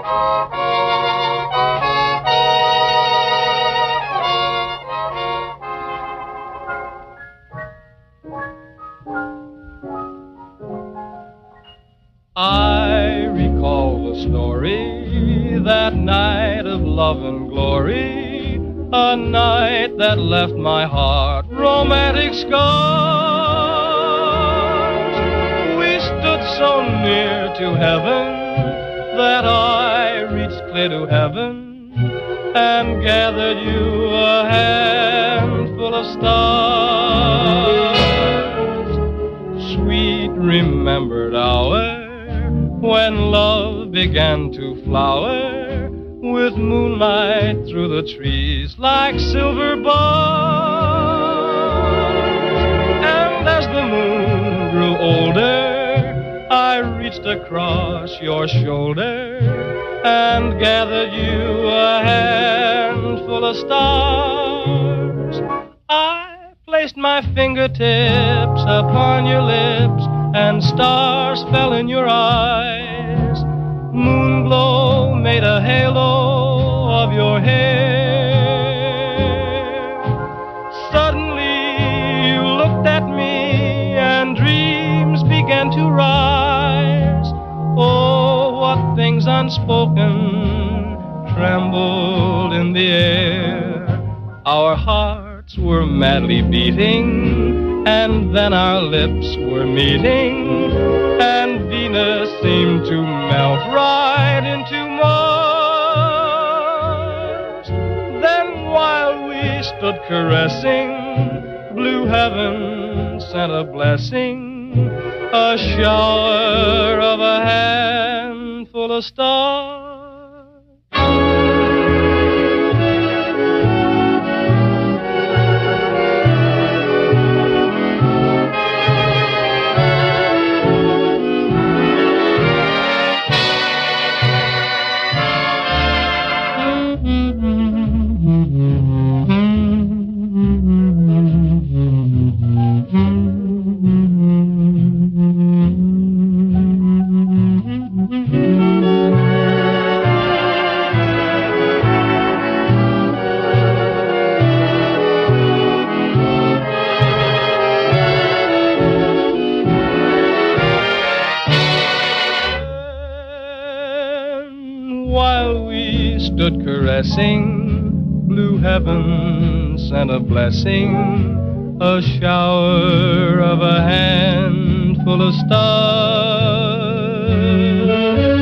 I recall the story, that night of love and glory, a night that left my heart romantic scars. We stood so near to heaven that I reached clear to heaven and gathered you a handful of stars. Sweet remembered hour when love began to flower, with moonlight through the trees like silver bars. And as the moon grew older, I reached across your shoulder and gathered you a handful of stars. I placed my fingertips upon your lips, and stars fell in your eyes. Moonglow made a halo of your hair. Suddenly you looked at me and dreams began to rise. Oh, what things unspoken trembled in the air. Our hearts were madly beating, and then our lips were meeting, and Venus seemed to melt right into Mars. Then while we stood caressing, blue heaven sent a blessing, a shower of a handful of stars. While we stood caressing, blue heaven sent a blessing, a shower of a handful of stars.